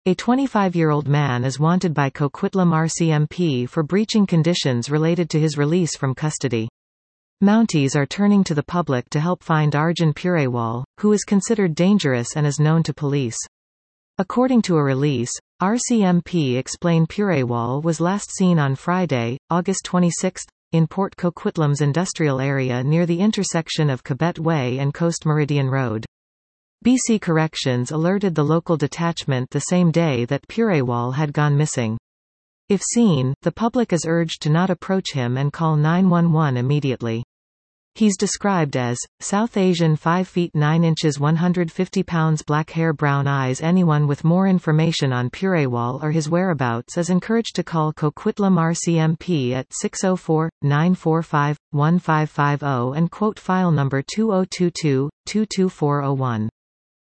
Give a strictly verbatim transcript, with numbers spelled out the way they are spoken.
A twenty-five-year-old man is wanted by Coquitlam R C M P for breaching conditions related to his release from custody. Mounties are turning to the public to help find Arjun Purewal, who is considered dangerous and is known to police. According to a release, R C M P explained Purewal was last seen on Friday, August twenty-sixth, in Port Coquitlam's industrial area near the intersection of Quebec Way and Coast Meridian Road. B C Corrections alerted the local detachment the same day that Purewal had gone missing. If seen, the public is urged to not approach him and call nine one one immediately. He's described as South Asian five feet nine inches one hundred fifty pounds, black hair, brown eyes. Anyone with more information on Purewal or his whereabouts is encouraged to call Coquitlam R C M P at six oh four, nine four five, one five five oh and quote file number two oh two two, two two four oh one.